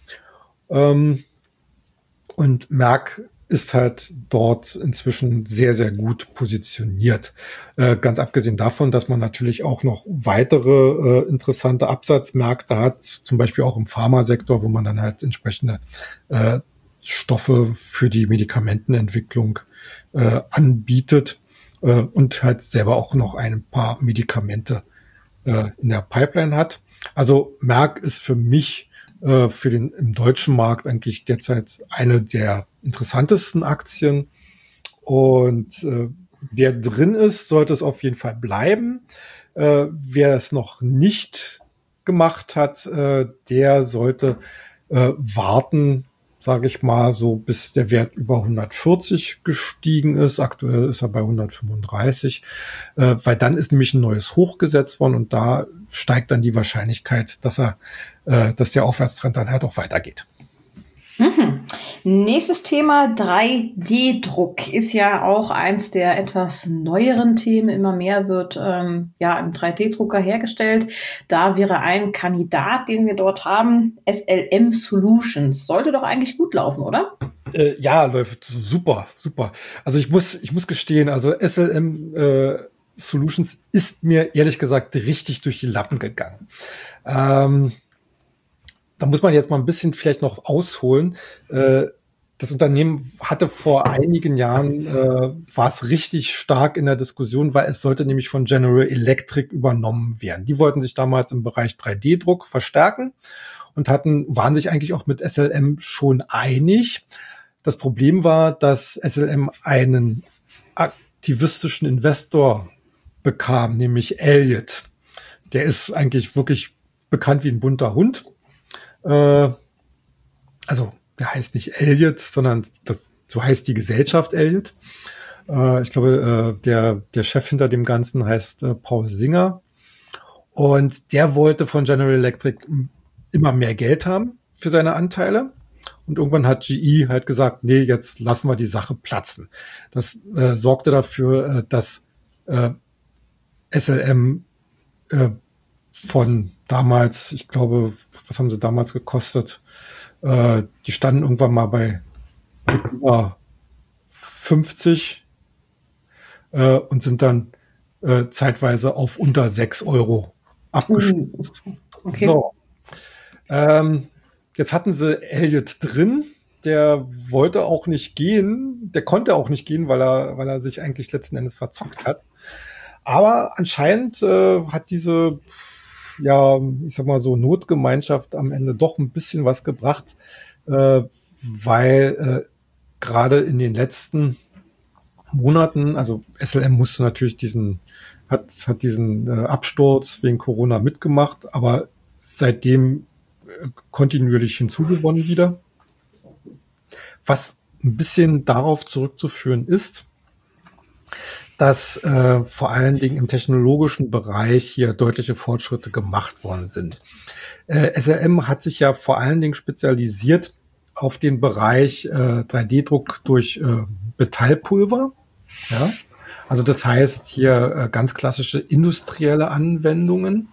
Ähm, und Merck ist halt dort inzwischen sehr, sehr gut positioniert. Äh, ganz abgesehen davon, dass man natürlich auch noch weitere äh, interessante Absatzmärkte hat, zum Beispiel auch im Pharmasektor, wo man dann halt entsprechende äh, Stoffe für die Medikamentenentwicklung äh, anbietet äh, und halt selber auch noch ein paar Medikamente äh, in der Pipeline hat. Also Merck ist für mich äh, für den im deutschen Markt eigentlich derzeit eine der interessantesten Aktien. Und äh, wer drin ist, sollte es auf jeden Fall bleiben. Äh, wer es noch nicht gemacht hat, äh, der sollte äh, warten, sage ich mal, so bis der Wert über hundertvierzig gestiegen ist. Aktuell ist er bei hundertfünfunddreißig, äh, weil dann ist nämlich ein neues Hoch gesetzt worden und da steigt dann die Wahrscheinlichkeit, dass er, äh, dass der Aufwärtstrend dann halt auch weitergeht. Mhm. Nächstes Thema, drei D Druck ist ja auch eins der etwas neueren Themen. Immer mehr wird ähm, ja im drei D Drucker hergestellt. Da wäre ein Kandidat, den wir dort haben, S L M Solutions. Sollte doch eigentlich gut laufen, oder? Äh, ja, läuft super, super. Also ich muss, ich muss gestehen, also S L M äh, Solutions ist mir ehrlich gesagt richtig durch die Lappen gegangen. Ähm, Da muss man jetzt mal ein bisschen vielleicht noch ausholen. Das Unternehmen hatte vor einigen Jahren, äh, war es richtig stark in der Diskussion, weil es sollte nämlich von General Electric übernommen werden. Die wollten sich damals im Bereich drei D Druck verstärken und hatten, waren sich eigentlich auch mit S L M schon einig. Das Problem war, dass S L M einen aktivistischen Investor bekam, nämlich Elliott. Der ist eigentlich wirklich bekannt wie ein bunter Hund. Äh, also der heißt nicht Elliott, sondern das, so heißt die Gesellschaft Elliott. Äh, ich glaube, äh, der, der Chef hinter dem Ganzen heißt äh, Paul Singer. Und der wollte von General Electric immer mehr Geld haben für seine Anteile. Und irgendwann hat G E halt gesagt, nee, jetzt lassen wir die Sache platzen. Das äh, sorgte dafür, äh, dass äh, S L M äh, von damals, ich glaube, was haben sie damals gekostet? Äh, die standen irgendwann mal bei über fünfzig äh, und sind dann äh, zeitweise auf unter sechs Euro abgestürzt. Uh, okay. So. Ähm, jetzt hatten sie Elliott drin. Der wollte auch nicht gehen. Der konnte auch nicht gehen, weil er, weil er sich eigentlich letzten Endes verzockt hat. Aber anscheinend äh, hat diese, ja, ich sag mal so, Notgemeinschaft am Ende doch ein bisschen was gebracht, äh, weil äh, gerade in den letzten Monaten, also S L M musste natürlich diesen, hat, hat diesen äh, Absturz wegen Corona mitgemacht, aber seitdem äh, kontinuierlich hinzugewonnen wieder. Was ein bisschen darauf zurückzuführen ist, dass äh, vor allen Dingen im technologischen Bereich hier deutliche Fortschritte gemacht worden sind. Äh, S L M hat sich ja vor allen Dingen spezialisiert auf den Bereich äh, drei D Druck durch äh, Metallpulver. Ja? Also das heißt hier äh, ganz klassische industrielle Anwendungen.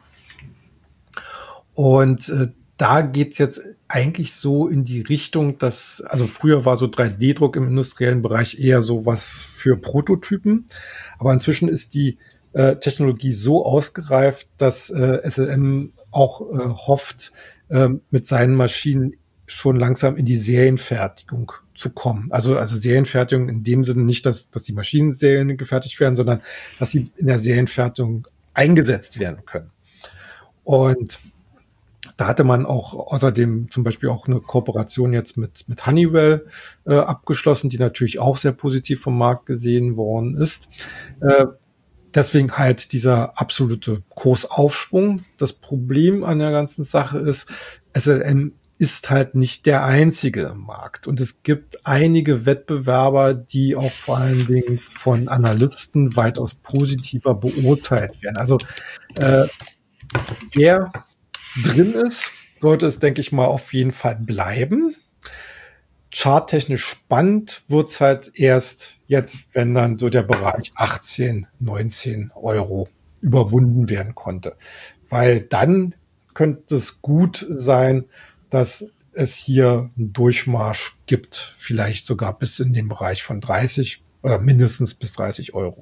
Und äh, da geht's jetzt eigentlich so in die Richtung, dass, also früher war so drei D Druck im industriellen Bereich eher so was für Prototypen. Aber inzwischen ist die äh, Technologie so ausgereift, dass äh, S L M auch äh, hofft, äh, mit seinen Maschinen schon langsam in die Serienfertigung zu kommen. Also, also Serienfertigung in dem Sinne nicht, dass, dass die Maschinen Serien gefertigt werden, sondern dass sie in der Serienfertigung eingesetzt werden können. Und da hatte man auch außerdem zum Beispiel auch eine Kooperation jetzt mit, mit Honeywell äh, abgeschlossen, die natürlich auch sehr positiv vom Markt gesehen worden ist. Äh, deswegen halt dieser absolute Kursaufschwung. Das Problem an der ganzen Sache ist, S L M ist halt nicht der einzige im Markt. Und es gibt einige Wettbewerber, die auch vor allen Dingen von Analysten weitaus positiver beurteilt werden. Also äh, wer drin ist, sollte es, denke ich mal, auf jeden Fall bleiben. Charttechnisch spannend wird's halt erst jetzt, wenn dann so der Bereich achtzehn, neunzehn Euro überwunden werden konnte. Weil dann könnte es gut sein, dass es hier einen Durchmarsch gibt, vielleicht sogar bis in den Bereich von dreißig oder mindestens bis dreißig Euro.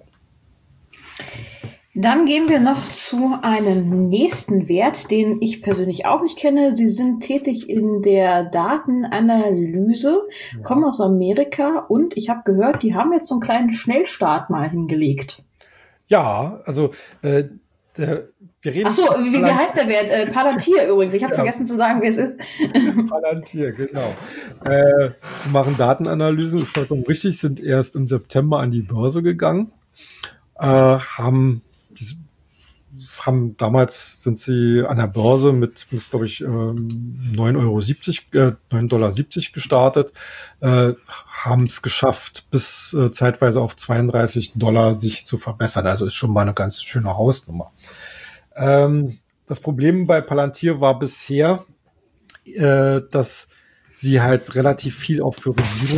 Dann gehen wir noch zu einem nächsten Wert, den ich persönlich auch nicht kenne. Sie sind tätig in der Datenanalyse, ja. Kommen aus Amerika und ich habe gehört, die haben jetzt so einen kleinen Schnellstart mal hingelegt. Ja, also äh, der, wir reden. Ach so, wie, wie heißt der Wert? Äh, Palantir übrigens. Ich habe ja. vergessen zu sagen, wer es ist. Palantir, genau. Äh, die machen Datenanalysen, ist vollkommen richtig, sind erst im September an die Börse gegangen, äh, haben Die haben damals sind sie an der Börse mit, mit glaube ich, neun Euro siebzig, äh, neun Dollar siebzig gestartet, äh, haben es geschafft, bis äh, zeitweise auf zweiunddreißig Dollar sich zu verbessern. Also ist schon mal eine ganz schöne Hausnummer. Ähm, das Problem bei Palantir war bisher, äh, dass sie halt relativ viel auch für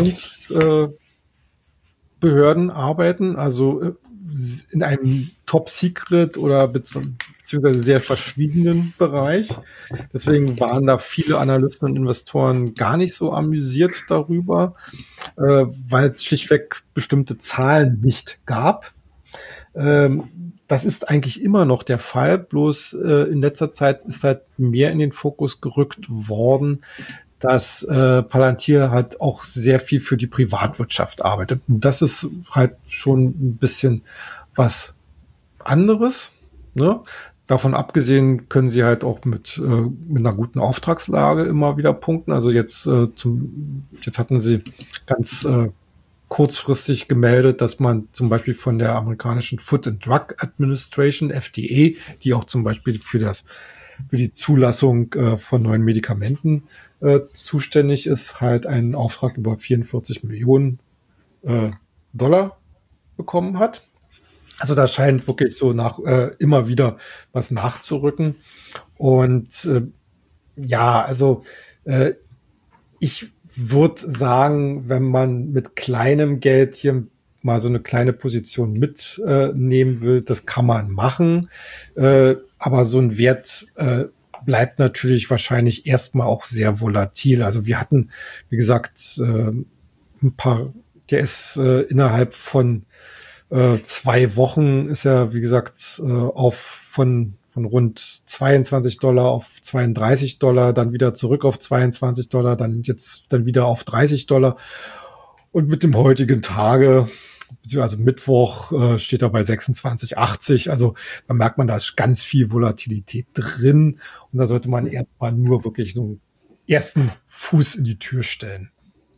Regierungsbehörden äh, arbeiten, also in einem Top-Secret oder beziehungsweise sehr verschwiegenen Bereich. Deswegen waren da viele Analysten und Investoren gar nicht so amüsiert darüber, äh, weil es schlichtweg bestimmte Zahlen nicht gab. Ähm, das ist eigentlich immer noch der Fall, bloß äh, in letzter Zeit ist halt mehr in den Fokus gerückt worden, dass äh, Palantir halt auch sehr viel für die Privatwirtschaft arbeitet. Und das ist halt schon ein bisschen was anderes. Ne? Davon abgesehen können sie halt auch mit, äh, mit einer guten Auftragslage immer wieder punkten. Also jetzt, äh, zum, jetzt hatten sie ganz äh, kurzfristig gemeldet, dass man zum Beispiel von der amerikanischen Food and Drug Administration, F D A, die auch zum Beispiel für das für die Zulassung äh, von neuen Medikamenten äh, zuständig ist, halt einen Auftrag über vierundvierzig Millionen äh, Dollar bekommen hat. Also da scheint wirklich so nach äh, immer wieder was nachzurücken. Und äh, ja, also äh, ich würde sagen, wenn man mit kleinem Geld hier mal so eine kleine Position mitnehmen äh, will, das kann man machen. Äh, aber so ein Wert äh, bleibt natürlich wahrscheinlich erstmal auch sehr volatil. Also wir hatten, wie gesagt, äh, ein paar, der ist äh, innerhalb von äh, zwei Wochen ist er, wie gesagt, äh, auf von von rund zweiundzwanzig Dollar auf zweiunddreißig Dollar, dann wieder zurück auf zweiundzwanzig Dollar, dann jetzt dann wieder auf dreißig Dollar. Und mit dem heutigen Tage, also Mittwoch, äh, steht er bei sechsundzwanzig achtzig. Also da merkt man, da ist ganz viel Volatilität drin. Und da sollte man erstmal nur wirklich so einen ersten Fuß in die Tür stellen.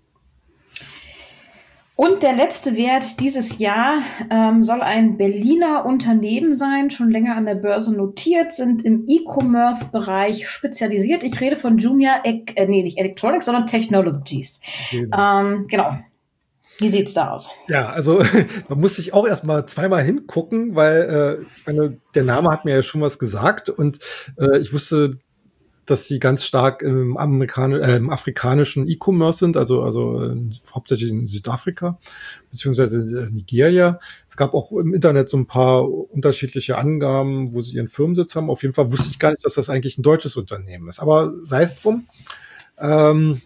Und der letzte Wert dieses Jahr ähm, soll ein Berliner Unternehmen sein, schon länger an der Börse notiert, sind im E-Commerce-Bereich spezialisiert. Ich rede von Junior, äh, nee, nicht Electronics, sondern Technologies. Genau. Ähm, genau. Wie sieht's da aus? Ja, also da musste ich auch erstmal zweimal hingucken, weil äh, ich meine, der Name hat mir ja schon was gesagt und äh, ich wusste, dass sie ganz stark im, Amerikan äh, im afrikanischen E-Commerce sind, also also äh, hauptsächlich in Südafrika beziehungsweise in Nigeria. Es gab auch im Internet so ein paar unterschiedliche Angaben, wo sie ihren Firmensitz haben. Auf jeden Fall wusste ich gar nicht, dass das eigentlich ein deutsches Unternehmen ist. Aber sei es drum. Ähm,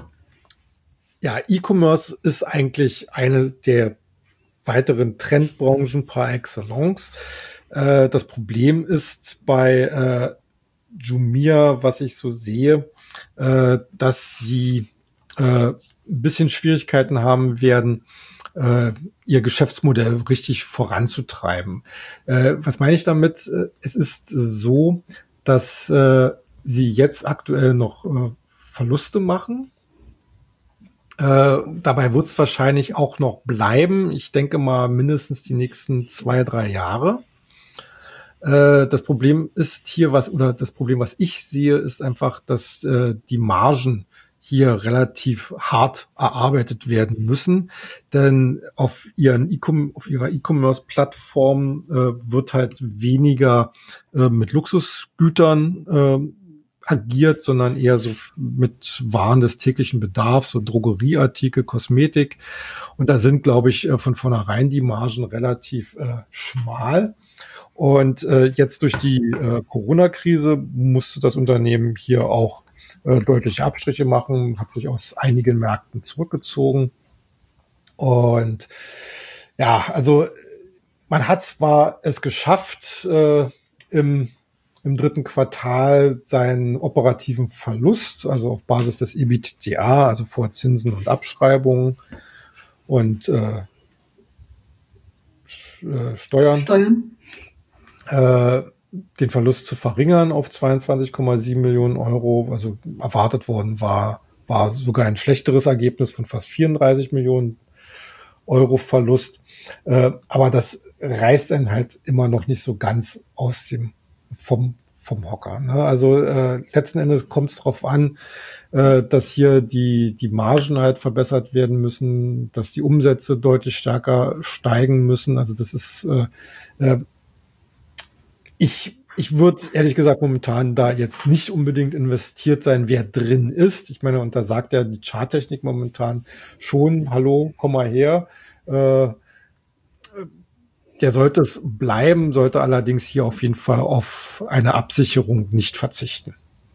ja, E-Commerce ist eigentlich eine der weiteren Trendbranchen par excellence. Äh, das Problem ist bei äh, Jumia, was ich so sehe, äh, dass sie äh, ein bisschen Schwierigkeiten haben werden, äh, ihr Geschäftsmodell richtig voranzutreiben. Äh, was meine ich damit? Es ist so, dass äh, sie jetzt aktuell noch äh, Verluste machen. Äh, dabei wird es wahrscheinlich auch noch bleiben. Ich denke mal mindestens die nächsten zwei, drei Jahre. Äh, das Problem ist hier was, oder das Problem, was ich sehe, ist einfach, dass äh, die Margen hier relativ hart erarbeitet werden müssen, denn auf ihren E-Com- auf ihrer E-Commerce-Plattform äh, wird halt weniger äh, mit Luxusgütern äh, agiert, sondern eher so mit Waren des täglichen Bedarfs, so Drogerieartikel, Kosmetik. Und da sind, glaube ich, von vornherein die Margen relativ äh, schmal. Und äh, jetzt durch die äh, Corona-Krise musste das Unternehmen hier auch äh, deutliche Abstriche machen, hat sich aus einigen Märkten zurückgezogen. Und ja, also man hat zwar es geschafft, äh, im im dritten Quartal seinen operativen Verlust, also auf Basis des EBITDA, also vor Zinsen und Abschreibungen und äh, Steuern, Steuern. Äh, den Verlust zu verringern auf zweiundzwanzig Komma sieben Millionen Euro. Also erwartet worden war, war sogar ein schlechteres Ergebnis von fast vierunddreißig Millionen Euro Verlust. Äh, aber das reißt einen halt immer noch nicht so ganz aus dem vom vom Hocker. Ne? Also äh, letzten Endes kommt es darauf an, äh, dass hier die die Margen halt verbessert werden müssen, dass die Umsätze deutlich stärker steigen müssen. Also das ist äh, äh, ich ich würde ehrlich gesagt momentan da jetzt nicht unbedingt investiert sein, wer drin ist. Ich meine, und da sagt ja die Charttechnik momentan schon, hallo, komm mal her. Äh, Der sollte es bleiben, sollte allerdings hier auf jeden Fall auf eine Absicherung nicht verzichten.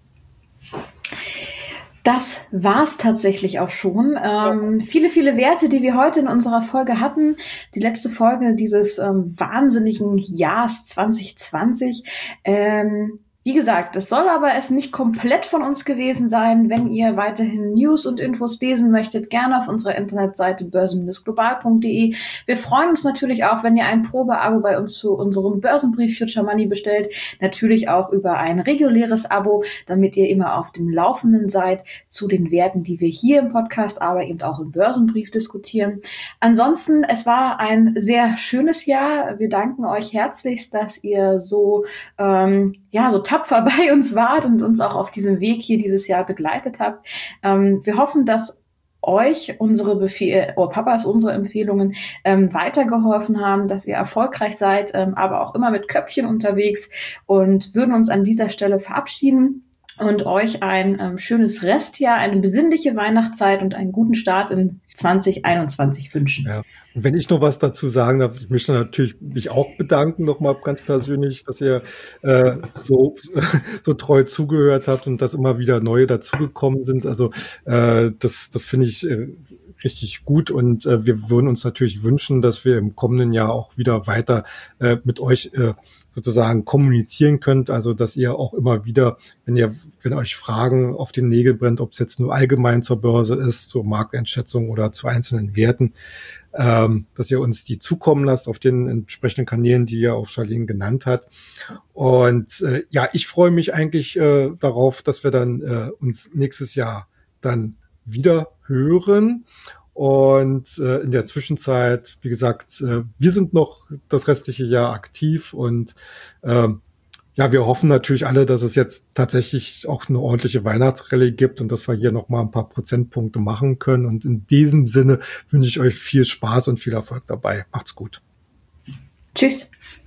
Das war's tatsächlich auch schon. Ähm, viele, viele Werte, die wir heute in unserer Folge hatten. Die letzte Folge dieses ähm, wahnsinnigen Jahres zwanzig zwanzig. Ähm, Wie gesagt, das soll aber es nicht komplett von uns gewesen sein. Wenn ihr weiterhin News und Infos lesen möchtet, gerne auf unserer Internetseite börsen global punkt de. Wir freuen uns natürlich auch, wenn ihr ein Probeabo bei uns zu unserem Börsenbrief Future Money bestellt. Natürlich auch über ein reguläres Abo, damit ihr immer auf dem Laufenden seid zu den Werten, die wir hier im Podcast, aber eben auch im Börsenbrief diskutieren. Ansonsten, es war ein sehr schönes Jahr. Wir danken euch herzlichst, dass ihr so, ähm, ja, so tapfer bei uns wart und uns auch auf diesem Weg hier dieses Jahr begleitet habt. Ähm, wir hoffen, dass euch unsere Befehl, oh, Papas, unsere Empfehlungen ähm, weitergeholfen haben, dass ihr erfolgreich seid, ähm, aber auch immer mit Köpfchen unterwegs und würden uns an dieser Stelle verabschieden und euch ein ähm, schönes Restjahr, eine besinnliche Weihnachtszeit und einen guten Start in zwanzig einundzwanzig wünschen. Ja. Und wenn ich noch was dazu sagen darf, ich möchte natürlich mich auch bedanken, nochmal ganz persönlich, dass ihr äh, so, so treu zugehört habt und dass immer wieder neue dazugekommen sind. Also äh, das, das finde ich äh, richtig gut und äh, wir würden uns natürlich wünschen, dass wir im kommenden Jahr auch wieder weiter äh, mit euch äh, sozusagen kommunizieren könnt, also dass ihr auch immer wieder, wenn ihr, wenn euch Fragen auf den Nägeln brennt, ob es jetzt nur allgemein zur Börse ist, zur Markteinschätzung oder zu einzelnen Werten, ähm, dass ihr uns die zukommen lasst auf den entsprechenden Kanälen, die ja auch Charlene genannt hat. Und äh, ja, ich freue mich eigentlich äh, darauf, dass wir dann äh, uns nächstes Jahr dann wieder hören. Und äh, in der Zwischenzeit, wie gesagt, äh, wir sind noch das restliche Jahr aktiv und äh, Ja, wir hoffen natürlich alle, dass es jetzt tatsächlich auch eine ordentliche Weihnachtsrallye gibt und dass wir hier noch mal ein paar Prozentpunkte machen können. Und in diesem Sinne wünsche ich euch viel Spaß und viel Erfolg dabei. Macht's gut. Tschüss.